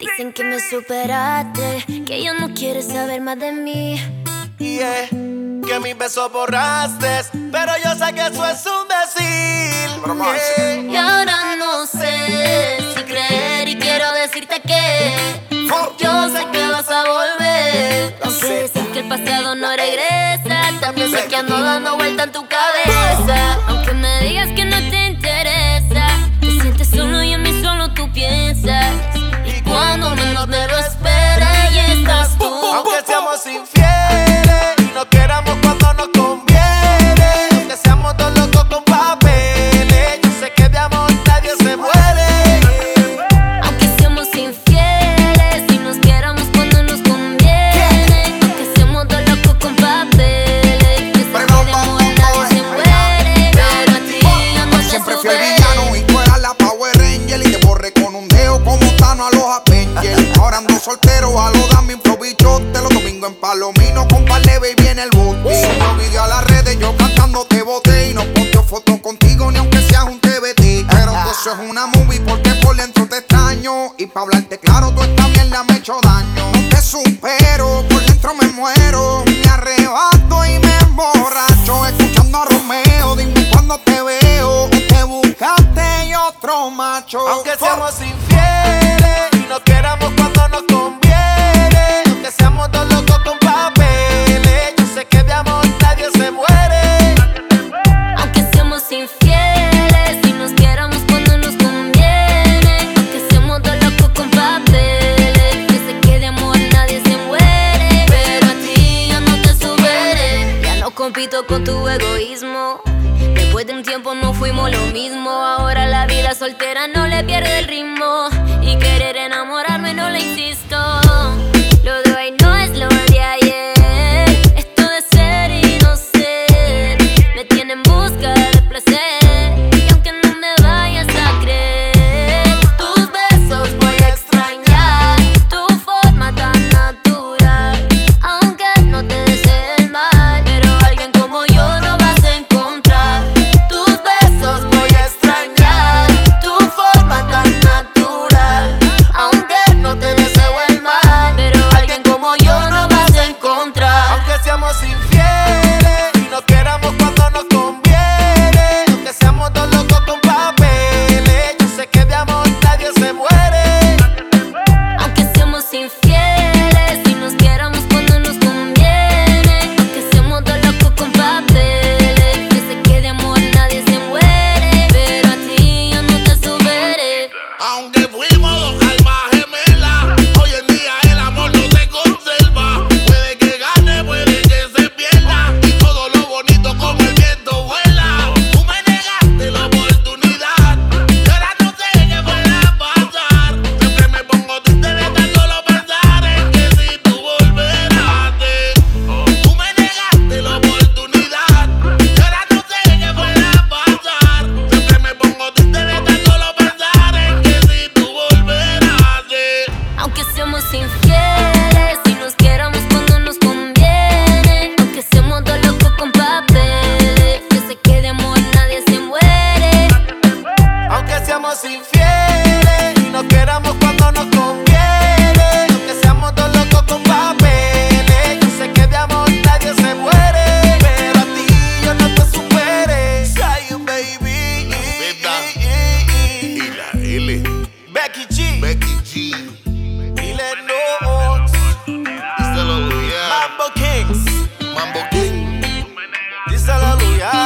Dicen que me superaste, que ya no quieres saber más de mí. Yeah, que mis besos borraste, pero yo sé que eso es un decir. Y ahora no sé si creer y quiero decirte que yo sé que vas a volver. Aunque decir que el pasado no regresa, también sé que ando dando vuelta en tu cabeza. Aunque me digas que no te interesa, te sientes solo y en mí solo tú piensas. Y cuando menos me lo esperes, ahí estás tú. Aunque seamos infieles y no queramos cuando nos conviene, aunque seamos dos locos con papeles, yo sé que de amor nadie se muere. Aunque seamos infieles y nos queramos cuando nos conviene, aunque seamos dos locos con papeles, yo sé que de amor nadie se muere. Pero a ti yo no te Siempre fui el superé. villano y tú eras la Power Ranger, y te borré con un dedo como Thanos a los Avengers. Ahora ando soltero, a lo dame improvisote. Los domingos en Palomino con par de baby en el bote. Yo video a las redes, yo cantando te boté. Y no posteo fotos contigo ni aunque seas un TBT. Pero eso es una movie porque por dentro te extraño. Y pa' hablarte claro, tú esta mierda me he hecho daño. No te supero, por dentro me muero. Me arrebato y me emborracho escuchando a Romeo. Dime cuando te veo, te buscaste y otro macho. Aunque seamos infieles y no queramos cuando nos conviene, aunque seamos dos locos con papeles, yo sé que de amor nadie se muere. Aunque seamos infieles y nos queramos cuando nos conviene, aunque seamos dos locos con papeles, yo sé que de amor nadie se muere. Pero a ti yo no te superé, ya no compito con tu egoísmo. Después de un tiempo no fuimos lo mismo. Ahora la vida soltera no le pierde el ritmo, y querer enamorarme no le insisto. Lo de hoy no es lo de ayer. Esto de ser y no ser me tiene en busca de placer. Y aunque no me vayas a creer, tus besos voy a extrañar, tu forma tan natural. Aunque no te desee el mal, pero alguien como yo no vas a encontrar. Tus besos voy a extrañar, tu forma tan natural. Aunque no te deseo el mal, pero alguien como yo no vas a encontrar. Aunque seamos infieles y no queramos cuando nos conviene, aunque seamos dos locos con papeles, yo sé que de amor nadie se muere. Aunque seamos infieles y nos queramos cuando nos conviene, aunque seamos dos locos con papeles, yo sé que de amor nadie se muere. Pero a ti yo no te superé. Aunque fuimos dos almas gemelas, hoy en día el amor no se conserva. Puede que gane, puede que se pierda, y todo lo bonito como el viento vuela. Tú me negaste la oportunidad, y ahora no sé qué pueda pasar. Siempre me pongo triste de tan solo pensar en que si tú volverás. Tú me negaste la oportunidad, y ahora no sé qué pueda pasar. Siempre me pongo triste de tan solo pensar en que si tú volverás. Aunque seamos infieles y nos queramos cuando nos conviene, aunque seamos dos locos con papeles, yo sé que de amor nadie se muere. Aunque seamos infieles y no queramos cuando nos conviene, aunque seamos dos locos con papeles, yo sé que de amor nadie se muere. Pero a ti yo no te superé. Say baby. Y la L, Becky G. Becky G, Dile no. díselo Luya, Mambo Kings. Mambo King. Díselo Luya.